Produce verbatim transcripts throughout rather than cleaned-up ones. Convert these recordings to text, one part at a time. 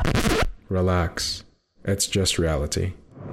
Relax. It's just reality.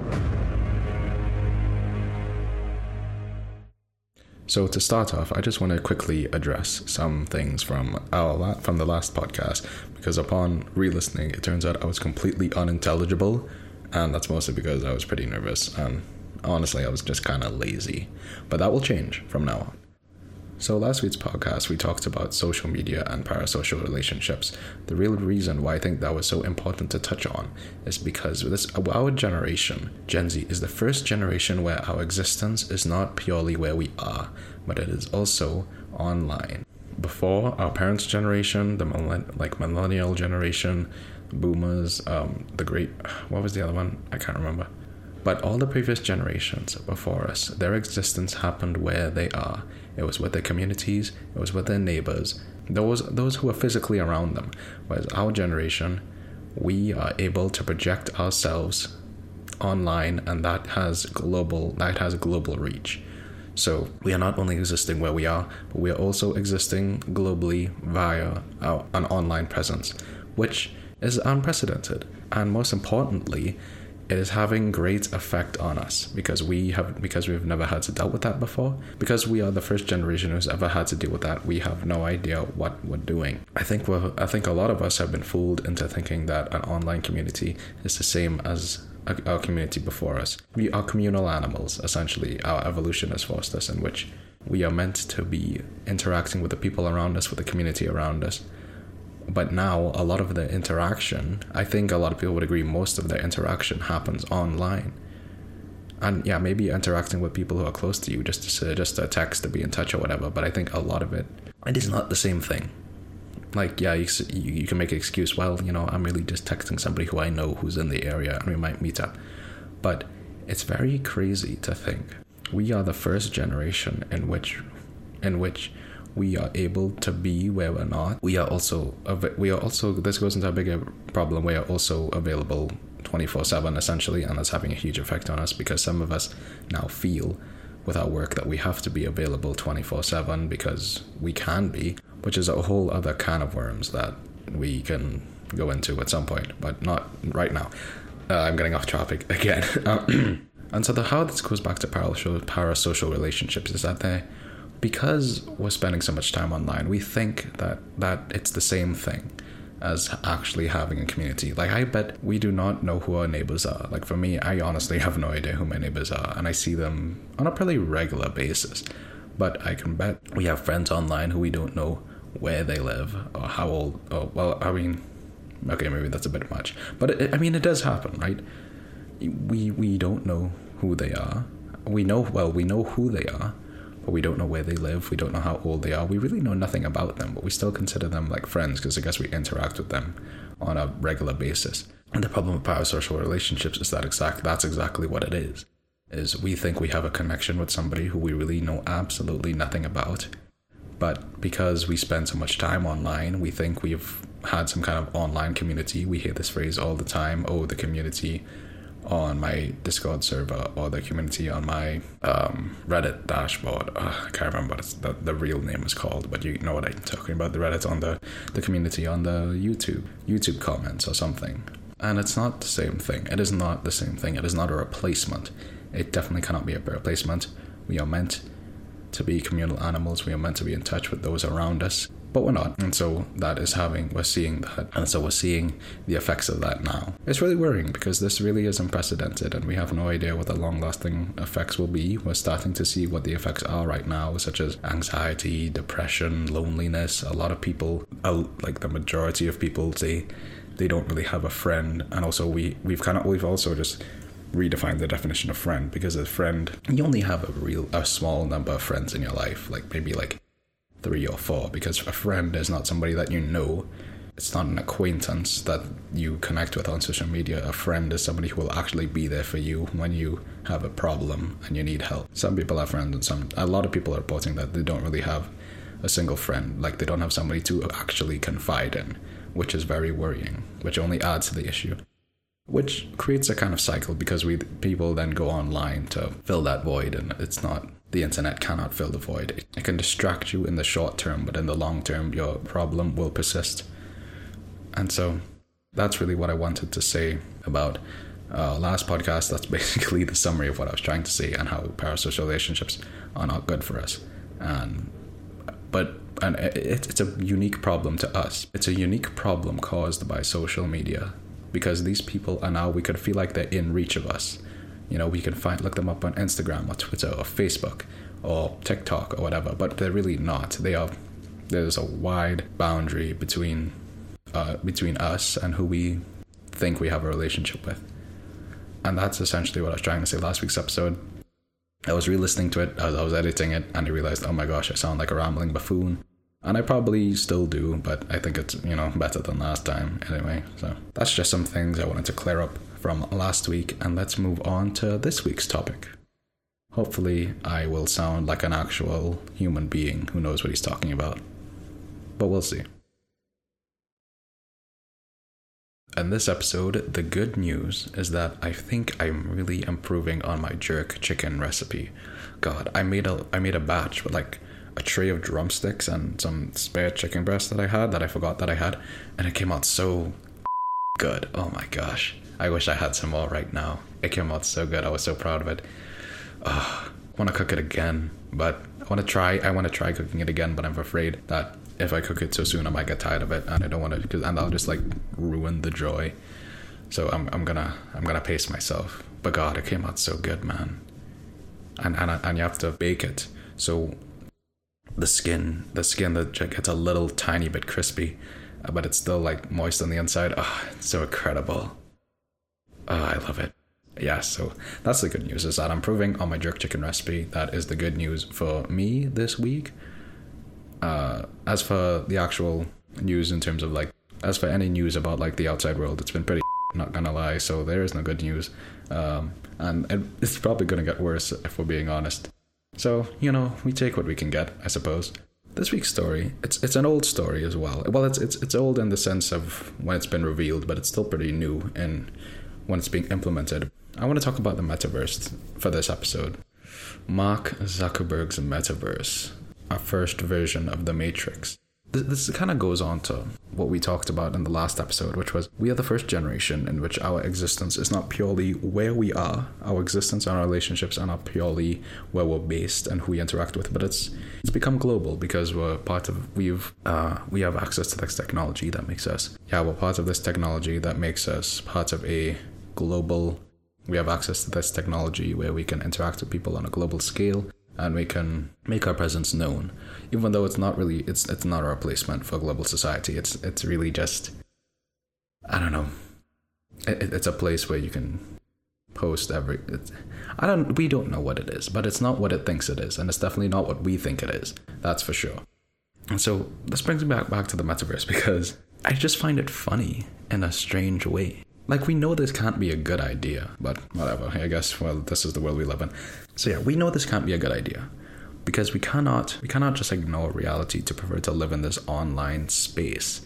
So to start off, I just want to quickly address some things from our la- from the last podcast, because upon re-listening, it turns out I was completely unintelligible, and that's mostly because I was pretty nervous, and honestly, I was just kind of lazy. But that will change from now on. So last week's podcast, we talked about social media and parasocial relationships. The real reason why I think that was so important to touch on is because this our generation, Gen Z, is the first generation where our existence is not purely where we are, but it is also online. Before, our parents' generation, the millenn- like millennial generation, boomers, um, the great, what was the other one? I can't remember. But all the previous generations before us, their existence happened where they are. It was with their communities, it was with their neighbors, those those who were physically around them. Whereas our generation, we are able to project ourselves online, and that has global that has global reach. So we are not only existing where we are, but we are also existing globally via our, an online presence, which is unprecedented. And most importantly, it is having great effect on us because we have because we've never had to deal with that before. Because we are the first generation who's ever had to deal with that, we have no idea what we're doing. I think we're, I think a lot of us have been fooled into thinking that an online community is the same as our community before us. We are communal animals, essentially. Our evolution has forced us, in which we are meant to be interacting with the people around us, with the community around us. But now, a lot of the interaction, I think a lot of people would agree, most of the interaction happens online. And yeah, maybe interacting with people who are close to you, just to, just a text to be in touch or whatever, but I think a lot of it, it is not the same thing. Like, yeah, you, you can make an excuse, well, you know, I'm really just texting somebody who I know who's in the area and we might meet up. But it's very crazy to think we are the first generation in which, in which we are able to be where we're not. We are also, we are also, this goes into a bigger problem, we are also available twenty-four seven essentially, and that's having a huge effect on us because some of us now feel with our work that we have to be available twenty-four seven because we can be, which is a whole other can of worms that we can go into at some point, but not right now. Uh, I'm getting off topic again. And so the how this goes back to parasocial, parasocial relationships is that they, because we're spending so much time online, we think that, that it's the same thing as actually having a community. Like, I bet we do not know who our neighbors are. Like, for me, I honestly have no idea who my neighbors are, and I see them on a pretty regular basis. But I can bet we have friends online who we don't know where they live or how old. Oh, well, I mean, okay, maybe that's a bit much. But, it, I mean, it does happen, right? We, we don't know who they are. We know, well, we know who they are, but we don't know where they live. We don't know how old they are. We really know nothing about them, but we still consider them like friends because I guess we interact with them on a regular basis. And the problem with parasocial relationships is that exact that's exactly what it is. Is we think we have a connection with somebody who we really know absolutely nothing about. But because we spend so much time online, we think we've had some kind of online community. We hear this phrase all the time, oh, the community on my Discord server or the community on my um, Reddit dashboard. Uh, I can't remember what it's, the, the real name is called, but you know what I'm talking about. The Reddit on the, the community on the YouTube, YouTube comments or something. And it's not the same thing. It is not the same thing. It is not a replacement. It definitely cannot be a replacement. We are meant to be communal animals. We are meant to be in touch with those around us, but we're not. And so that is having, we're seeing that. And so we're seeing the effects of that now. It's really worrying because this really is unprecedented and we have no idea what the long-lasting effects will be. We're starting to see what the effects are right now, such as anxiety, depression, loneliness. A lot of people, like the majority of people, say they don't really have a friend. And also we, we've kind of, we've also just redefine the definition of friend, because a friend, you only have a real a small number of friends in your life, like maybe like three or four, because a friend is not somebody that you know. It's not an acquaintance that you connect with on social media. A friend is somebody who will actually be there for you when you have a problem and you need help. Some people have friends, and some a lot of people are reporting that they don't really have a single friend, like they don't have somebody to actually confide in, which is very worrying, which only adds to the issue. Which creates a kind of cycle, because we people then go online to fill that void, and it's not, the internet cannot fill the void. It can distract you in the short term, but in the long term, your problem will persist. And so that's really what I wanted to say about uh, last podcast. That's basically the summary of what I was trying to say, and how parasocial relationships are not good for us. And but and it, it's a unique problem to us. It's a unique problem caused by social media, because these people are now, we could feel like they're in reach of us. You know, we can find look them up on Instagram or Twitter or Facebook or TikTok or whatever, but they're really not. They are. There's a wide boundary between uh, between us and who we think we have a relationship with, and that's essentially what I was trying to say last week's episode. I was re-listening to it as I was editing it, and I realized, oh my gosh, I sound like a rambling buffoon. And I probably still do, but I think it's, you know, better than last time anyway. So that's just some things I wanted to clear up from last week, and let's move on to this week's topic. Hopefully I will sound like an actual human being who knows what he's talking about, but we'll see. In this episode, the good news is that I think I'm really improving on my jerk chicken recipe. God, I made a I made a batch with like a tray of drumsticks and some spare chicken breast that I had that I forgot that I had, and it came out so good. Oh my gosh. I wish I had some more right now. It came out so good. I was so proud of it. Oh, I want to cook it again, but I want to try I want to try cooking it again, but I'm afraid that if I cook it so soon, I might get tired of it, and I don't want to, because and I'll just like ruin the joy. So I'm I'm gonna I'm gonna pace myself. But God, it came out so good, man. And and and you have to bake it, so the skin the skin that gets a little tiny bit crispy, but it's still like moist on the inside. Oh, it's so incredible. Oh, I love it. Yeah, so that's the good news, is that I'm improving on my jerk chicken recipe. That is the good news for me this week. Uh, as for the actual news in terms of like, as for any news about like the outside world, it's been pretty, not gonna lie, so there is no good news. Um, and it, it's probably gonna get worse if we're being honest. So, you know, we take what we can get, I suppose. This week's story, it's it's an old story as well. Well, it's it's it's old in the sense of when it's been revealed, but it's still pretty new in when it's being implemented. I want to talk about the metaverse for this episode. Mark Zuckerberg's metaverse. Our first version of the Matrix. This, this kind of goes on to what we talked about in the last episode, which was we are the first generation in which our existence is not purely where we are. Our existence and our relationships are not purely where we're based and who we interact with, but it's it's become global because we're part of we've uh, we have access to this technology that makes us yeah we're part of this technology that makes us part of a global. We have access to this technology where we can interact with people on a global scale. And we can make our presence known, even though it's not really, it's it's not a replacement for global society. It's it's really just, I don't know. It, it's a place where you can post every. It's, I don't. We don't know what it is, but it's not what it thinks it is, and it's definitely not what we think it is. That's for sure. And so this brings me back back to the metaverse, because I just find it funny in a strange way. Like, we know this can't be a good idea, but whatever, I guess, well, this is the world we live in. So yeah, we know this can't be a good idea, because we cannot, we cannot just ignore reality to prefer to live in this online space.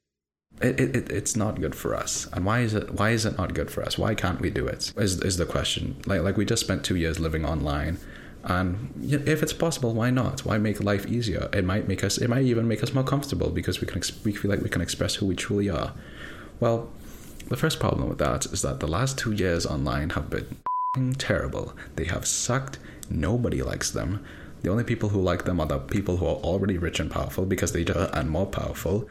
It, it, it's not good for us. And why is it, why is it not good for us? Why can't we do it, is, is the question. Like, like we just spent two years living online, and if it's possible, why not? Why make life easier? It might make us, it might even make us more comfortable, because we can, we feel like we can express who we truly are. Well, the first problem with that is that the last two years online have been terrible. They have sucked. Nobody likes them. The only people who like them are the people who are already rich and powerful, because they are and more powerful.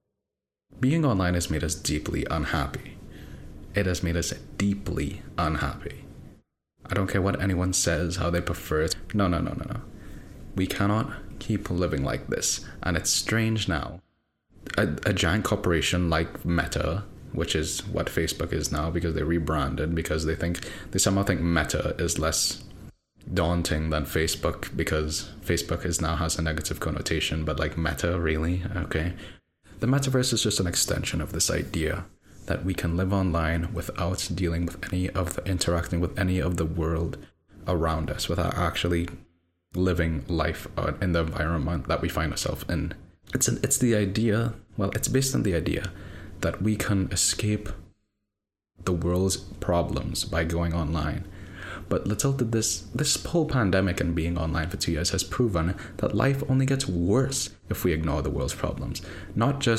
Being online has made us deeply unhappy. It has made us deeply unhappy. I don't care what anyone says, how they prefer it. No, no, no, no, no. We cannot keep living like this. And it's strange now. A, a giant corporation like Meta, which is what Facebook is now, because they rebranded, because they think, they somehow think Meta is less daunting than Facebook, because Facebook is now has a negative connotation, but like Meta, really? Okay. The metaverse is just an extension of this idea that we can live online without dealing with any of the, interacting with any of the world around us, without actually living life in the environment that we find ourselves in. It's an, it's the idea, well, it's based on the idea that we can escape the world's problems by going online. But little did this, this whole pandemic and being online for two years has proven that life only gets worse if we ignore the world's problems. Not just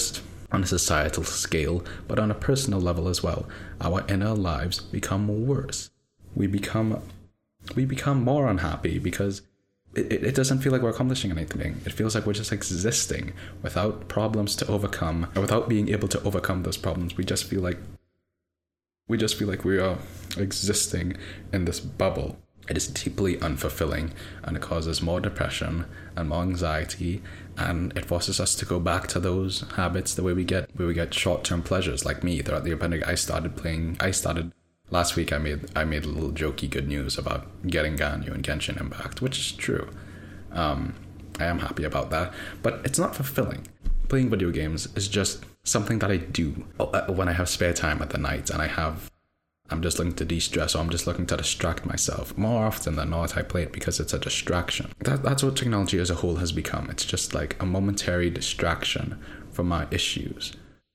on a societal scale, but on a personal level as well. Our inner lives become worse. We become we become more unhappy because it, it doesn't feel like we're accomplishing anything. It feels like we're just existing without problems to overcome, or without being able to overcome those problems. We just feel like we just feel like we are existing in this bubble. It is deeply unfulfilling, and it causes more depression and more anxiety, and it forces us to go back to those habits, the way we get where we get short-term pleasures. Like me, throughout the pandemic, I started playing. I started last week. I made I made a little jokey good news about getting Ganyu and Genshin Impact, which is true. Um, I am happy about that, but it's not fulfilling. Playing video games is just something that I do when I have spare time at the night, and I have. I'm just looking to de-stress, or I'm just looking to distract myself. More often than not, I play it because it's a distraction. That, that's what technology as a whole has become. It's just like a momentary distraction from my issues.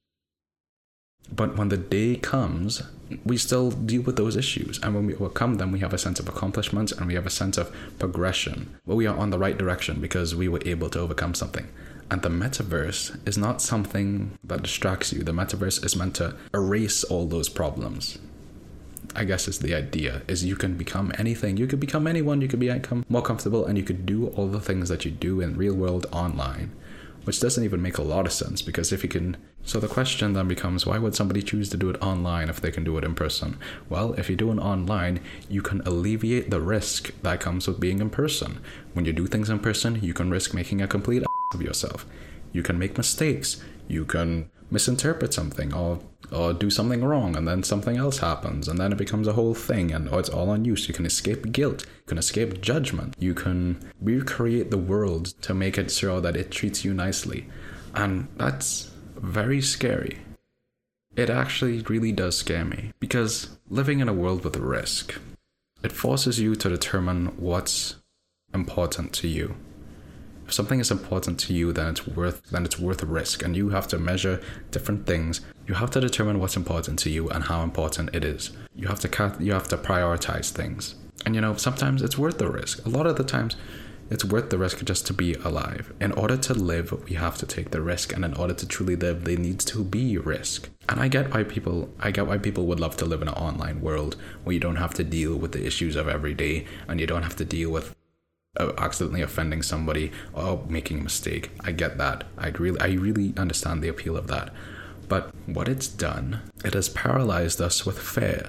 But when the day comes, we still deal with those issues. And when we overcome them, we have a sense of accomplishment and we have a sense of progression. Well, we are on the right direction because we were able to overcome something. And the metaverse is not something that distracts you. The metaverse is meant to erase all those problems. I guess is the idea, is you can become anything. You could become anyone, you could become more comfortable, and you could do all the things that you do in real world online, which doesn't even make a lot of sense, because if you can... So the question then becomes, why would somebody choose to do it online if they can do it in person? Well, if you do it online, you can alleviate the risk that comes with being in person. When you do things in person, you can risk making a complete ass of yourself. You can make mistakes. You can misinterpret something, or or do something wrong, and then something else happens, and then it becomes a whole thing, and oh, it's all on you. So you can escape guilt, you can escape judgment, you can recreate the world to make it sure that it treats you nicely. And that's very scary. It actually really does scare me, because living in a world with risk, it forces you to determine what's important to you. If something is important to you, then it's worth then it's worth a risk, and you have to measure different things. You have to determine what's important to you and how important it is. You have to cut, you have to prioritize things, and you know sometimes it's worth the risk. A lot of the times, it's worth the risk just to be alive. In order to live, we have to take the risk, and in order to truly live, there needs to be risk. And I get why people, I get why people would love to live in an online world where you don't have to deal with the issues of every day, and you don't have to deal with Uh, accidentally offending somebody or making a mistake. I get that. I really, I really understand the appeal of that. But what it's done, it has paralyzed us with fear.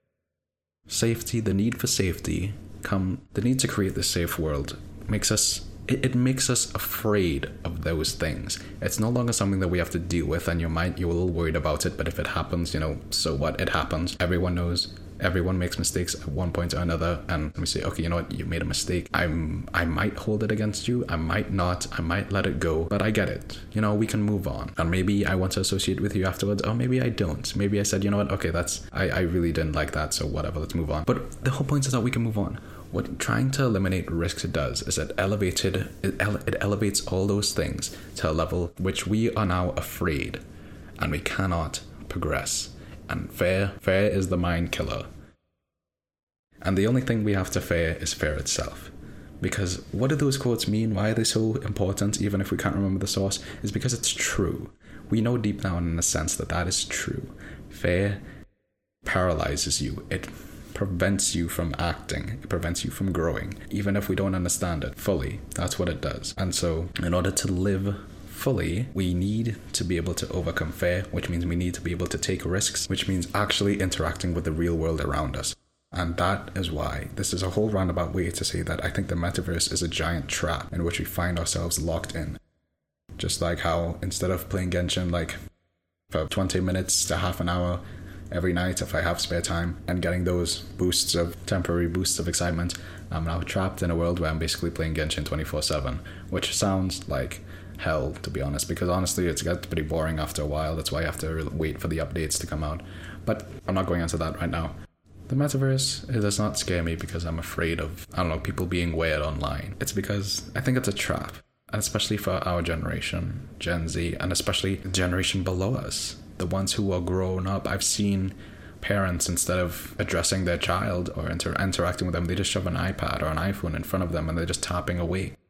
Safety, the need for safety, come, the need to create this safe world makes us, it, it makes us afraid of those things. It's no longer something that we have to deal with, and you might, you're a little worried about it, but if it happens, you know, so what? It happens. Everyone knows. Everyone makes mistakes at one point or another, and we say, okay, you know what, you made a mistake. I'm, I might hold it against you, I might not, I might let it go, but I get it. You know, we can move on. And maybe I want to associate with you afterwards, or maybe I don't. Maybe I said, you know what, okay, that's, I, I really didn't like that, so whatever, let's move on. But the whole point is that we can move on. What trying to eliminate risks does is it elevated, it, ele- it elevates all those things to a level which we are now afraid, and we cannot progress. And fear, fear is the mind killer. And the only thing we have to fear is fear itself. Because what do those quotes mean? Why are they so important, even if we can't remember the source? Is because it's true. We know deep down in a sense that that is true. Fear paralyzes you. It prevents you from acting. It prevents you from growing. Even if we don't understand it fully, that's what it does. And so, in order to live fully, we need to be able to overcome fear, which means we need to be able to take risks, which means actually interacting with the real world around us. And that is why this is a whole roundabout way to say that I think the metaverse is a giant trap in which we find ourselves locked in. Just like how instead of playing Genshin like for twenty minutes to half an hour every night if I have spare time and getting those boosts of temporary boosts of excitement, I'm now trapped in a world where I'm basically playing Genshin twenty-four seven, which sounds like hell, to be honest, because honestly it's gets pretty boring after a while. That's why I have to wait for the updates to come out. But I'm not going into that right now. The metaverse, it does not scare me because I'm afraid of, I don't know, people being weird online. It's because I think it's a trap, and especially for our generation, Gen Z, and especially the generation below us, the ones who are grown up. I've seen parents, instead of addressing their child or inter- interacting with them, they just shove an iPad or an iPhone in front of them and they're just tapping away.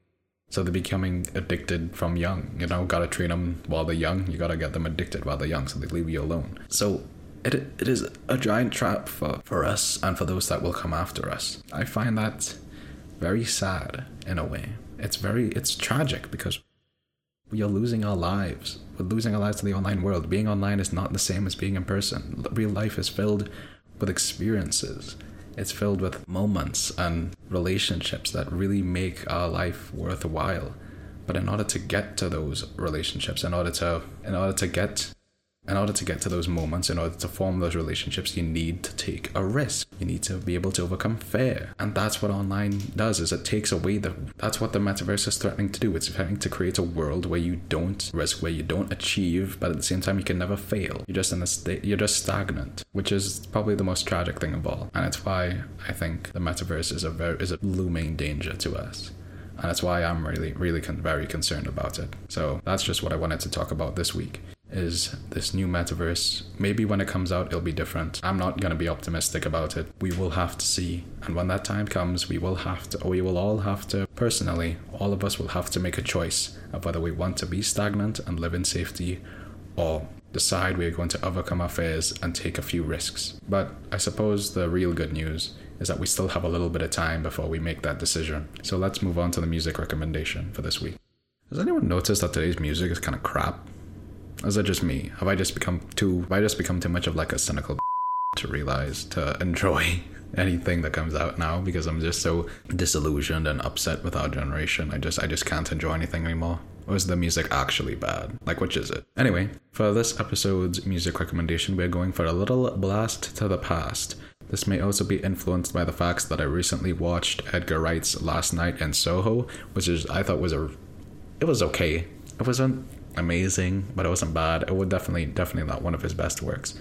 So they're becoming addicted from young. You know, gotta train them while they're young. You gotta get them addicted while they're young so they leave you alone. So it it is a giant trap for, for us and for those that will come after us. I find that very sad in a way. It's very, it's tragic because we are losing our lives. We're losing our lives to the online world. Being online is not the same as being in person. Real life is filled with experiences. It's filled with moments and relationships that really make our life worthwhile. But in order to get to those relationships, in order to, in order to get, in order to get to those moments, in order to form those relationships, you need to take a risk. You need to be able to overcome fear. And that's what online does, is it takes away the, that's what the metaverse is threatening to do. It's threatening to create a world where you don't risk, where you don't achieve, but at the same time you can never fail. You're just in a state, you're just stagnant, which is probably the most tragic thing of all. And it's why I think the metaverse is a very, is a looming danger to us. And that's why I'm really, really con- very concerned about it. So that's just what I wanted to talk about this week. Is this new metaverse. Maybe when it comes out, it'll be different. I'm not going to be optimistic about it. We will have to see. And when that time comes, we will have to, we will all have to, personally, all of us will have to make a choice of whether we want to be stagnant and live in safety or decide we're going to overcome our fears and take a few risks. But I suppose the real good news is that we still have a little bit of time before we make that decision. So let's move on to the music recommendation for this week. Has anyone noticed that today's music is kind of crap? Is it just me? Have I just become too, have I just become too much of like a cynical to realize, to enjoy anything that comes out now because I'm just so disillusioned and upset with our generation? I just, I just can't enjoy anything anymore. Or is the music actually bad? Like, which is it? Anyway, for this episode's music recommendation, we're going for a little blast to the past. This may also be influenced by the facts that I recently watched Edgar Wright's Last Night in Soho, which is, I thought was a, it was okay. It wasn't amazing, but it wasn't bad. It was definitely, definitely not one of his best works,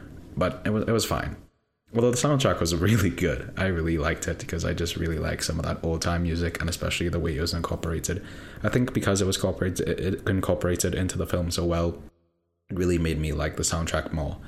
but it was, it was fine. Although the soundtrack was really good. I really liked it because I just really like some of that old time music, and especially the way it was incorporated. I think because it was incorporated, it incorporated into the film so well, it really made me like the soundtrack more.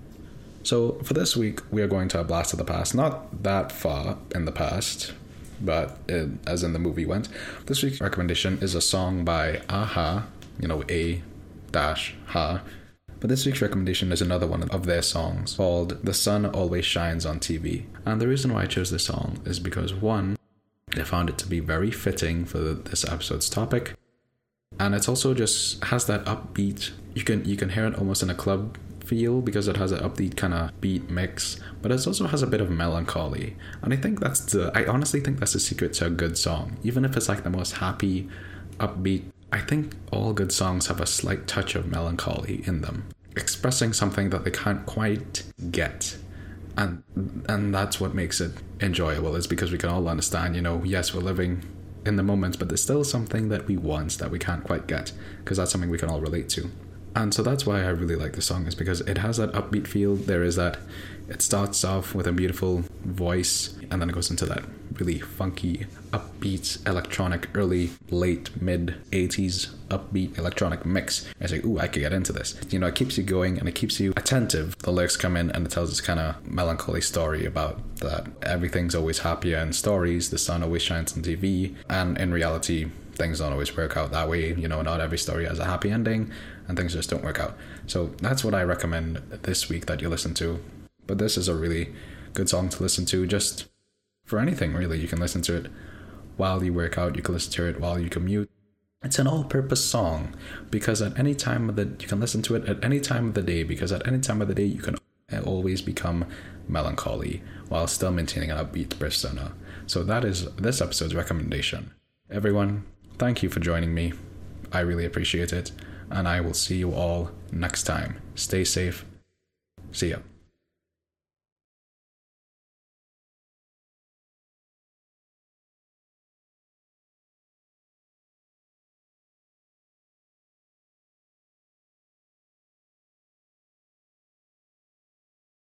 So for this week, we are going to a blast of the past, not that far in the past, but it, as in the movie went. This week's recommendation is a song by a-ha, you know, A dash ha. But this week's recommendation is another one of their songs called The Sun Always Shines on T V. And the reason why I chose this song is because, one, I found it to be very fitting for this episode's topic. And it's also just has that upbeat, you can you can hear it almost in a club feel because it has an upbeat kind of beat mix, but it also has a bit of melancholy. And I think that's the, I honestly think that's the secret to a good song. Even if it's like the most happy, upbeat, I think all good songs have a slight touch of melancholy in them, expressing something that they can't quite get. And and that's what makes it enjoyable, is because we can all understand, you know, yes, we're living in the moment, but there's still something that we want that we can't quite get, because that's something we can all relate to. And so that's why I really like the song, is because it has that upbeat feel. There is that, it starts off with a beautiful voice, and then it goes into that really funky, upbeat, electronic, early, late, mid eighties upbeat electronic mix. I say, ooh, I could get into this. You know, it keeps you going and it keeps you attentive. The lyrics come in and it tells this kind of melancholy story about that everything's always happier in stories, the sun always shines on T V, and in reality, things don't always work out that way. You know, not every story has a happy ending, and things just don't work out. So that's what I recommend this week that you listen to. But this is a really good song to listen to just for anything, really. You can listen to it while you work out, you can listen to it while you commute. It's an all-purpose song, because at any time of the, you can listen to it at any time of the day, because at any time of the day you can always become melancholy while still maintaining an upbeat persona. So that is this episode's recommendation. Everyone, thank you for joining me. I really appreciate it, and I will see you all next time. Stay safe. See ya.